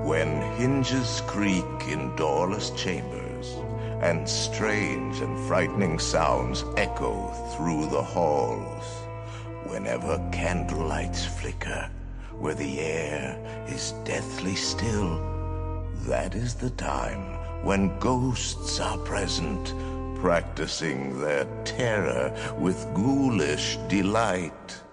When hinges creak in doorless chambers, and strange and frightening sounds echo through the halls, whenever candlelights flicker, where the air is deathly still, that is the time when ghosts are present, practicing their terror with ghoulish delight.